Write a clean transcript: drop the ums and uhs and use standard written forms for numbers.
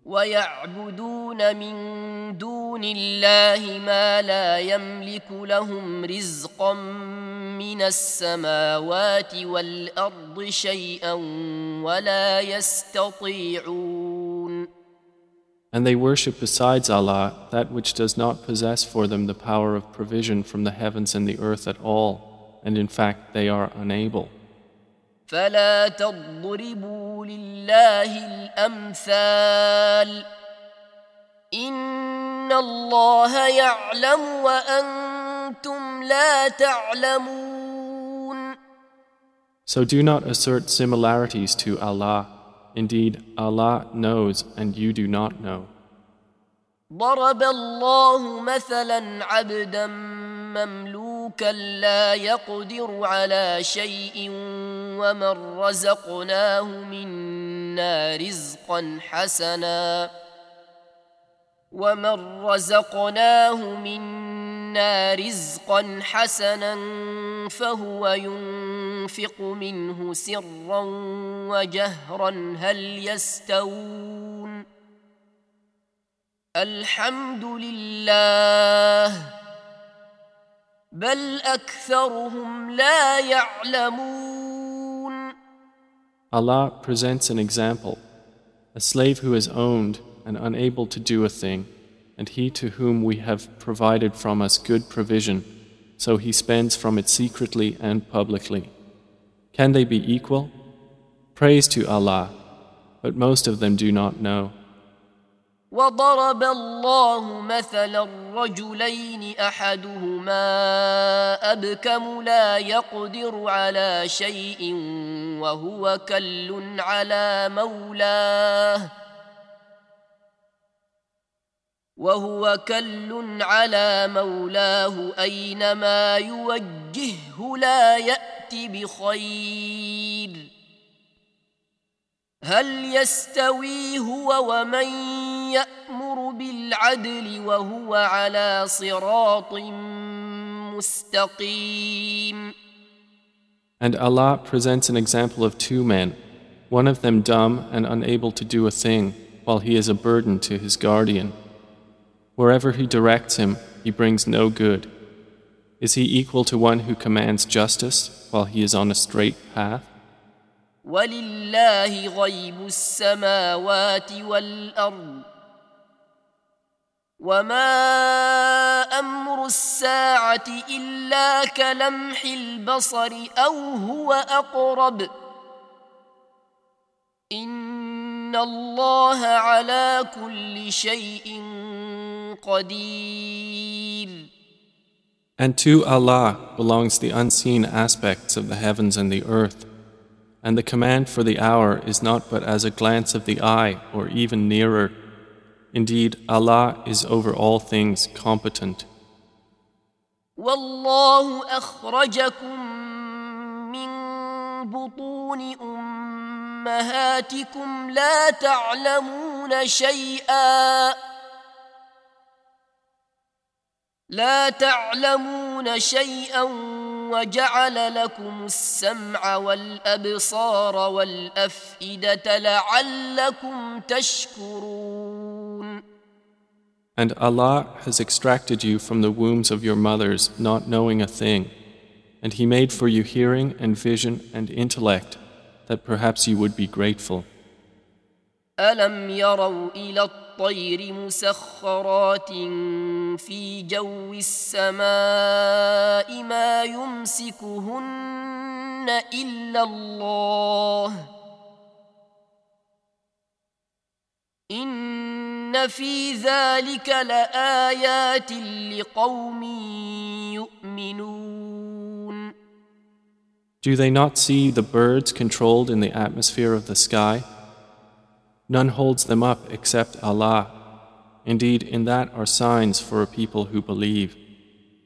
ويعبدون من دون الله ما لا يملك لهم رزقا من السماوات والأرض شيئا ولا يستطيعون. And they worship besides Allah that which does not possess for them the power of provision from the heavens and the earth at all, and in fact they are unable. فلا تضربوا لله الأمثال إن الله يعلم وأنتم لا تعلمون. So do not assert similarities to Allah. Indeed, Allah knows and you do not know. ضرب الله مثلا عبدا مملوكا لا يقدر على شيء ومن رزقناه منا رزقا حسنا فهو ينفق منه سرا وجهرا هل يستوون؟ الحمد لله بل أكثرهم لا يعلمون. Allah presents an example, a slave who is owned and unable to do a thing, and he to whom we have provided from us good provision, so he spends from it secretly and publicly. Can they be equal? Praise to Allah, but most of them do not know. وضرب الله مثلا رجلين أحدهما أبكم لا يقدر على شيء وهو كل على مولاه أينما يوجهه لا يأتي بخير هل يستوي هو ومن يأمر بالعدل وهو على صراط مستقيم. And Allah presents an example of two men, one of them dumb and unable to do a thing, while he is a burden to his guardian. Wherever he directs him, he brings no good. Is he equal to one who commands justice while he is on a straight path? وَلِلَّهِ غَيْبُ السَّمَاوَاتِ وَالْأَرْضِ وَمَا أَمْرُ السَّاعَةِ إِلَّا كَلَمْحِ الْبَصَرِ أَوْ هُوَ أَقْرَبُ إِنَّ اللَّهَ عَلَى كُلِّ شَيْءٍ قَدِيرٌ. And to Allah belongs the unseen aspects of the heavens and the earth, and the command for the hour is not but as a glance of the eye or even nearer. Indeed, Allah is over all things competent. وَاللَّهُ أَخْرَجَكُم مِّن بُطُونِ أُمَّهَاتِكُمْ لا تعلمون شيئا وجعل لكم السمع والأبصار والأفئدة لعلكم تشكرون. And Allah has extracted you from the wombs of your mothers not knowing a thing, and He made for you hearing and vision and intellect that perhaps you would be grateful. أَلَمْ يَرَوْا إِلَى الطَّيْرِ مُسَخَّرَاتٍ فِي جَوِّ السَّمَاءِ مَا يُمْسِكُهُنَّ إِلَّا اللَّهُ إِنَّ فِي ذَلِكَ لَآيَاتٍ لِقَوْمٍ يُؤْمِنُونَ. Do they not see the birds controlled in the atmosphere of the sky? None holds them up except Allah. Indeed, in that are signs for a people who believe.